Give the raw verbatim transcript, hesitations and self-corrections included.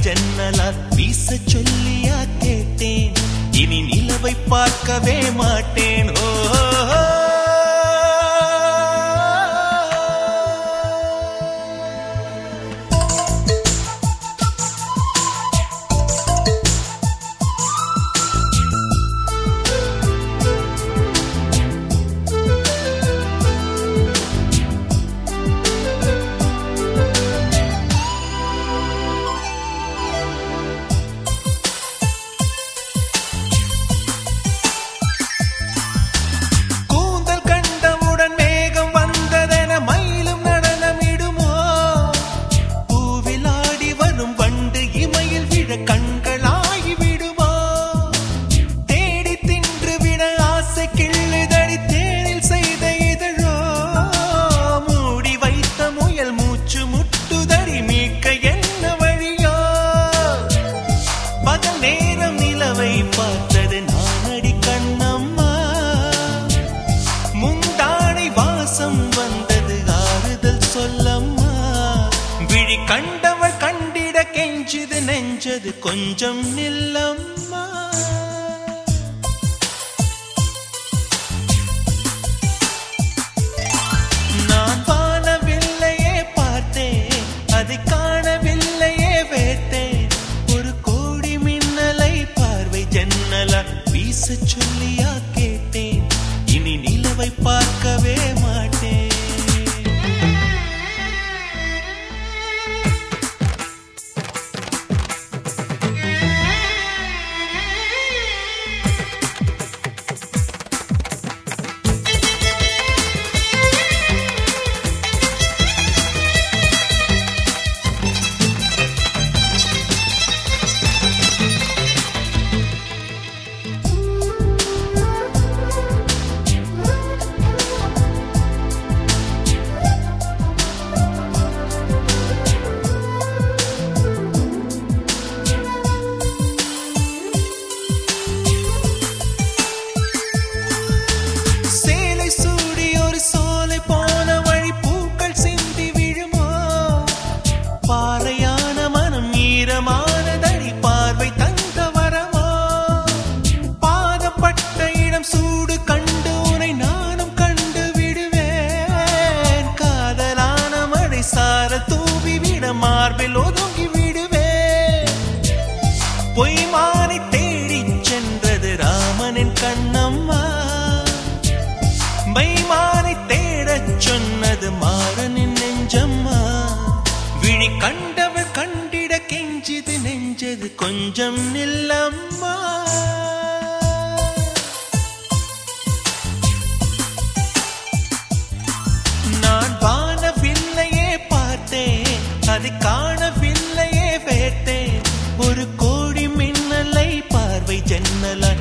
ஜன்னலால் வீச சொல்லியா கேட்டேன், இனி நிலவை பார்க்கவே மாட்டேன். ஓ பார்த்தது நானடி கண்ணம்மா, முந்தானை வாசம் வந்தது ஆறுதல் சொல்லம்மா. விழி கண்டவள் கண்டிட கெஞ்சுது நெஞ்சது கொஞ்சம் நில்லம்மா. நான் வானவில்லையே பார்த்தேன், அதை காணவில்லையே வேட்டேன். ஜன்னலா வீச சொல்லியா கேட்டேன், இனி நிலவை பார்க்கவே மாட்டேன். சூடு கண்டு உனை நானும் கண்டு விடுவேன், காதலான மழை சார தூவி விட மார்பில் ஒதுங்கி விடுவேன். பொய்மானை தேடி சென்றது ராமனின் கண்ணம்மா, மைமானை தேடச் சொன்னது மாறனின் நெஞ்சம்மா. விழி கண்டவள் கண்டிட கெஞ்சிது நெஞ்சது கொஞ்சம் நில்லம்மா. நான் வானவில்லையே பார்த்தேன், அதை காணவில்லையே வேட்டேன். ஒரு கோடி மின்னலை பார்வை ஜன்னலா